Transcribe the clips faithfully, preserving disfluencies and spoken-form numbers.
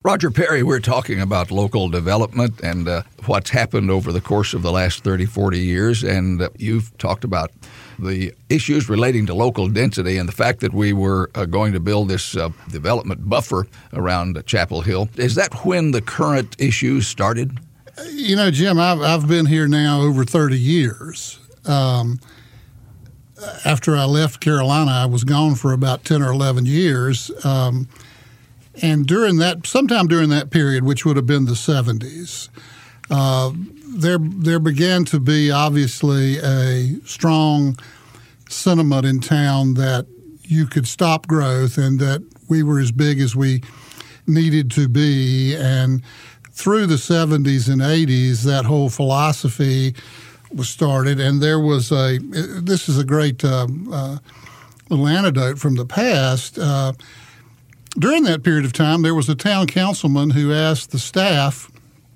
Roger Perry, we're talking about local development and uh, what's happened over the course of the last thirty, forty years. And uh, you've talked about the issues relating to local density and the fact that we were uh, going to build this uh, development buffer around uh, Chapel Hill. Is that when the current issues started? You know, Jim, I've, I've been here now over thirty years. Um, after I left Carolina, I was gone for about ten or eleven years. Um, And during that, sometime during that period, which would have been the seventies, uh, there there began to be obviously a strong sentiment in town that you could stop growth and that we were as big as we needed to be. And through the seventies and eighties, that whole philosophy was started. And there was a, this is a great uh, uh, little anecdote from the past. Uh, During that period of time, there was a town councilman who asked the staff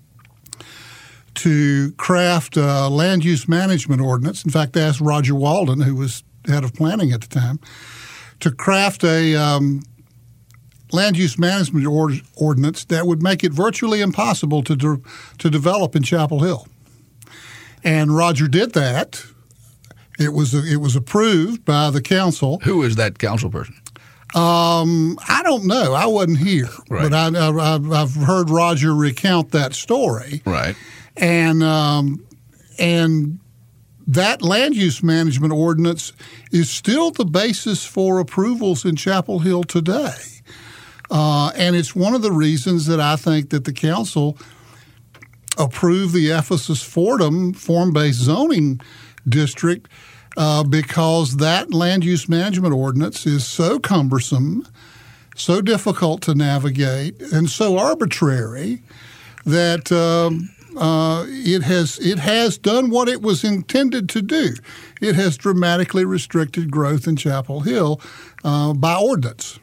to craft a land use management ordinance. In fact, they asked Roger Walden, who was head of planning at the time, to craft a um, land use management or- ordinance that would make it virtually impossible to de- to develop in Chapel Hill. And Roger did that. It was it was approved by the council. Who is that council person? Um, I don't know. I wasn't here, right. but I, I, I've heard Roger recount that story. Right. And um, and that land use management ordinance is still the basis for approvals in Chapel Hill today. Uh, and it's one of the reasons that I think that the council approved the Ephesus-Fordham form-based zoning district uh, because that land use management ordinance is so cumbersome, so difficult to navigate, and so arbitrary that um, uh, it has it has done what it was intended to do. It has dramatically restricted growth in Chapel Hill uh, by ordinance.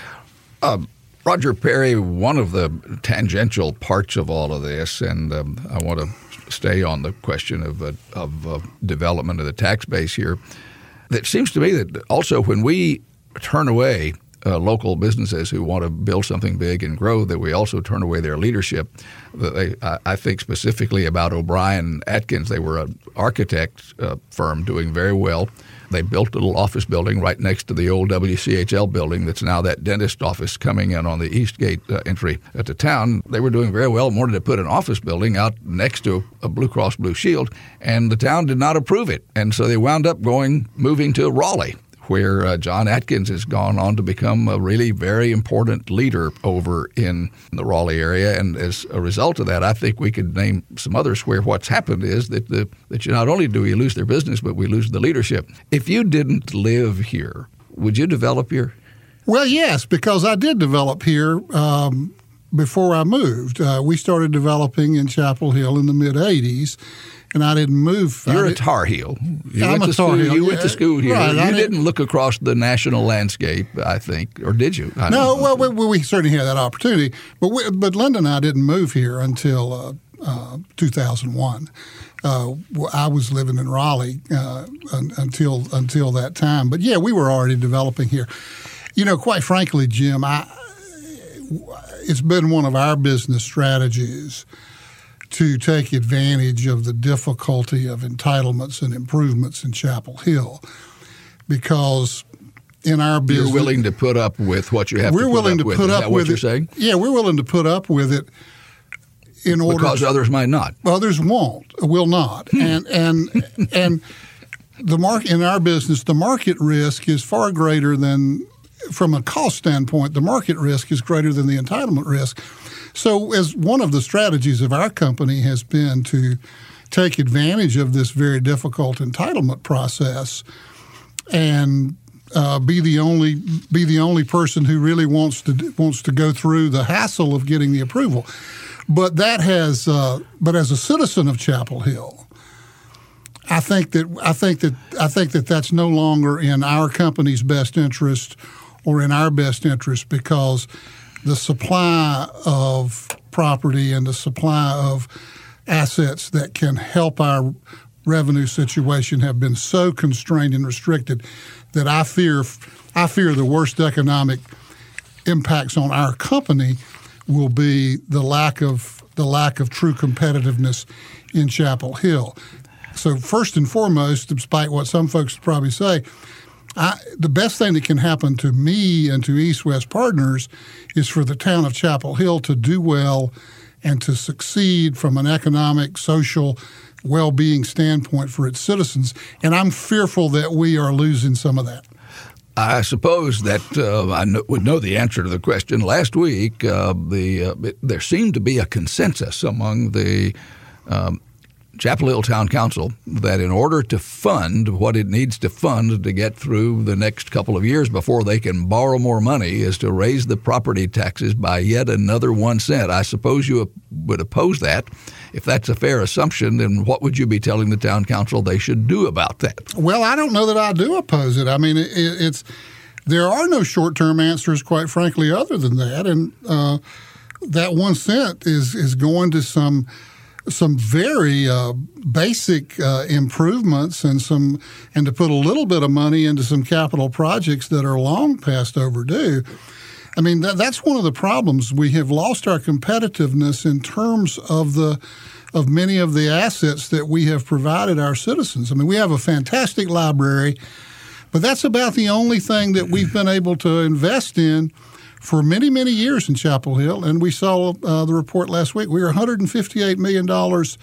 Um. Roger Perry, one of the tangential parts of all of this, and um, I want to stay on the question of uh, of uh, development of the tax base here. It seems to me that also when we turn away uh, local businesses who want to build something big and grow, that we also turn away their leadership. That they, I, I think specifically about O'Brien Atkins. They were an architect uh, firm doing very well. They built a little office building right next to the old W C H L building that's now that dentist office coming in on the east gate uh, entry at the town. They were doing very well and wanted to put an office building out next to a Blue Cross Blue Shield, and the town did not approve it. And so they wound up going, moving to Raleigh, where uh, John Atkins has gone on to become a really very important leader over in the Raleigh area. And as a result of that, I think we could name some others where what's happened is that the, that you not only do we lose their business, but we lose the leadership. If you didn't live here, would you develop here? Well, yes, because I did develop here um, before I moved. Uh, we started developing in Chapel Hill in the mid-eighties. And I didn't move. You're did, a Tar Heel. You I'm went a to Tar school, Heel. You yeah, went to school here. Right, you I didn't, didn't look across the national landscape, I think, or did you? I no, well, we, we certainly had that opportunity. But we, but Linda and I didn't move here until uh, uh, two thousand one. Uh, I was living in Raleigh uh, until until that time. But, yeah, we were already developing here. You know, quite frankly, Jim, I, it's been one of our business strategies to take advantage of the difficulty of entitlements and improvements in Chapel Hill, because in our business, you're willing to put up with what you have. We're to put willing up to with. put Is up that with what you're it. saying? Yeah, we're willing to put up with it in order because to, others might not. Others won't, will not, Hmm. and and and the market in our business, the market risk is far greater than, from a cost standpoint, the market risk is greater than the entitlement risk. So as one of the strategies of our company has been to take advantage of this very difficult entitlement process and uh, be the only be the only person who really wants to wants to go through the hassle of getting the approval. But that has uh, but as a citizen of Chapel Hill, I think that I think that I think that that's no longer in our company's best interest or in our best interest, because the supply of property and the supply of assets that can help our revenue situation have been so constrained and restricted that I fear I fear the worst economic impacts on our company will be the lack of the lack of true competitiveness in Chapel Hill. So first and foremost, despite what some folks probably say, I, the best thing that can happen to me and to East West Partners is for the town of Chapel Hill to do well and to succeed from an economic, social, well-being standpoint for its citizens. And I'm fearful that we are losing some of that. I suppose that uh, I know, would know the answer to the question. Last week, uh, the uh, it, there seemed to be a consensus among the um, Chapel Hill Town Council that in order to fund what it needs to fund to get through the next couple of years before they can borrow more money is to raise the property taxes by yet another one cent. I suppose you would oppose that. If that's a fair assumption, then what would you be telling the town council they should do about that? Well, I don't know that I do oppose it. I mean, it, it's there are no short-term answers, quite frankly, other than that. And uh, that one cent is is going to some some very uh, basic uh, improvements and some and to put a little bit of money into some capital projects that are long past overdue. I mean, that, that's one of the problems. We have lost our competitiveness in terms of the of many of the assets that we have provided our citizens. I mean, we have a fantastic library, but that's about the only thing that we've been able to invest in for many, many years in Chapel Hill. And we saw uh, the report last week. We were one hundred fifty-eight million dollars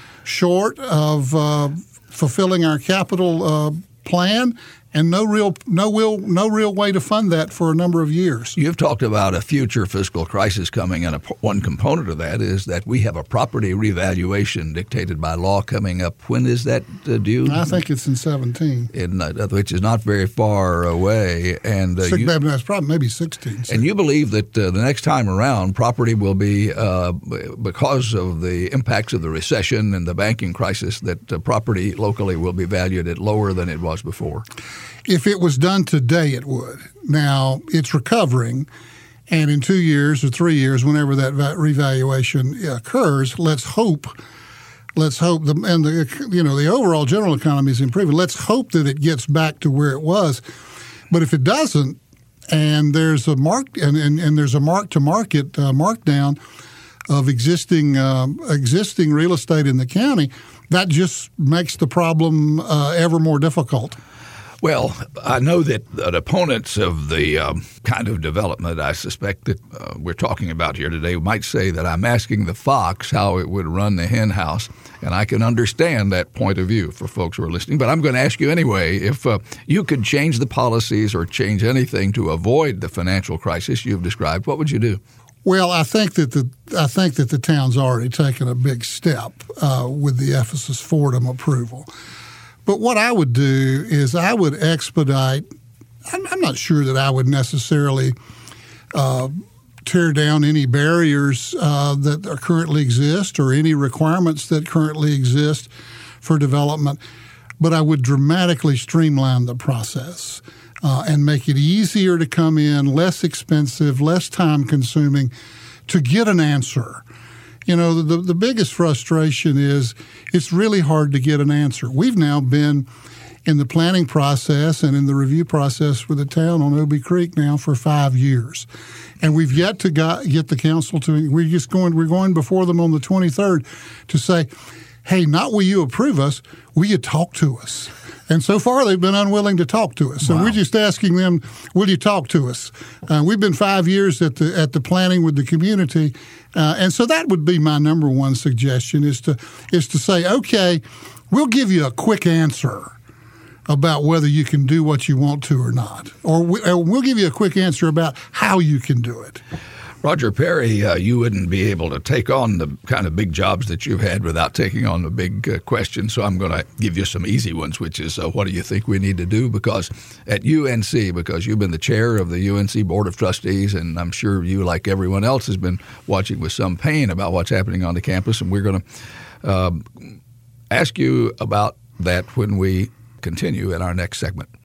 short of uh, fulfilling our capital uh, plan. And no real, no real, no real way to fund that for a number of years. You've talked about a future fiscal crisis coming, and a, one component of that is that we have a property revaluation dictated by law coming up. When is that uh, due? I think it's in seventeen, in, uh, which is not very far away. And uh, Six, you, maybe that's probably maybe sixteen. And you believe that uh, the next time around, property will be uh, because of the impacts of the recession and the banking crisis, that uh, property locally will be valued at lower than it was before. If it was done today, it would. Now, it's recovering, and in two years or three years, whenever that revaluation occurs, let's hope, let's hope, the, and the you know the overall general economy is improving. Let's hope that it gets back to where it was. But if it doesn't, and there's a mark and, and, and there's a mark to market uh, markdown of existing um, existing real estate in the county, that just makes the problem uh, ever more difficult. Well, I know that, that opponents of the um, kind of development I suspect that uh, we're talking about here today might say that I'm asking the fox how it would run the hen house, and I can understand that point of view for folks who are listening. But I'm going to ask you anyway, if uh, you could change the policies or change anything to avoid the financial crisis you've described, what would you do? Well, I think that the I think that the town's already taken a big step uh, with the Ephesus Fordham approval. But what I would do is I would expedite. I'm, I'm not sure that I would necessarily uh, tear down any barriers uh, that are currently exist or any requirements that currently exist for development, but I would dramatically streamline the process uh, and make it easier to come in, less expensive, less time-consuming to get an answer. You know, the, the biggest frustration is it's really hard to get an answer. We've now been in the planning process and in the review process with the town on Obie Creek now for five years. And we've yet to got, get the council to, we're just going, we're going before them on the twenty-third to say, hey, not will you approve us, will you talk to us? And so far, they've been unwilling to talk to us. So wow. We're just asking them, will you talk to us? Uh, we've been five years at the at the planning with the community. Uh, and so that would be my number one suggestion is to is to say, okay, we'll give you a quick answer about whether you can do what you want to or not. Or, we, or we'll give you a quick answer about how you can do it. Roger Perry, uh, you wouldn't be able to take on the kind of big jobs that you've had without taking on the big uh, questions. So I'm going to give you some easy ones, which is uh, what do you think we need to do? Because at U N C, because you've been the chair of the U N C Board of Trustees, and I'm sure you, like everyone else, has been watching with some pain about what's happening on the campus. And we're going to uh, ask you about that when we continue in our next segment.